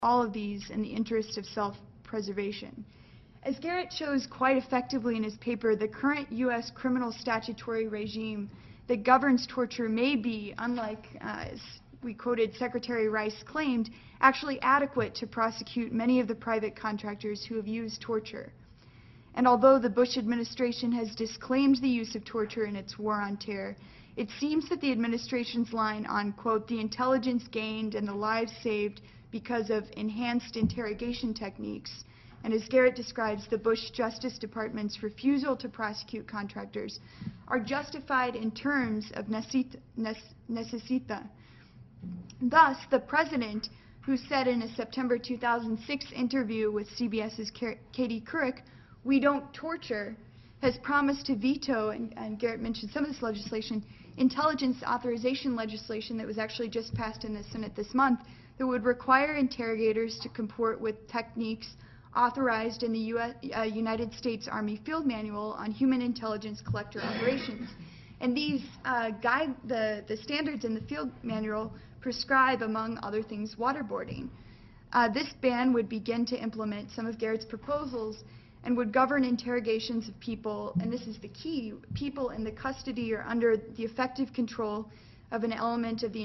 all of these in the interest of self-preservation. As Garrett shows quite effectively in his paper, the current U.S. criminal statutory regime that governs torture may be, unlike, as we quoted Secretary Rice claimed, actually adequate to prosecute many of the private contractors who have used torture. And although the Bush administration has disclaimed the use of torture in its war on terror, it seems that the administration's line on, quote, the intelligence gained and the lives saved because of enhanced interrogation techniques, and as Garrett describes, the Bush Justice Department's refusal to prosecute contractors, are justified in terms of necessita. Thus, the president, who said in a September 2006 interview with CBS's Katie Couric, "We don't torture," has promised to veto, and Garrett mentioned some of this legislation, intelligence authorization legislation that was actually just passed in the Senate this month that would require interrogators to comport with techniques authorized in the United States Army Field Manual on Human Intelligence Collector Operations. And these the standards in the Field Manual prescribe, among other things, waterboarding. This ban would begin to implement some of Garrett's proposals and would govern interrogations of people, and this is the key, people in the custody or under the effective control of an element of the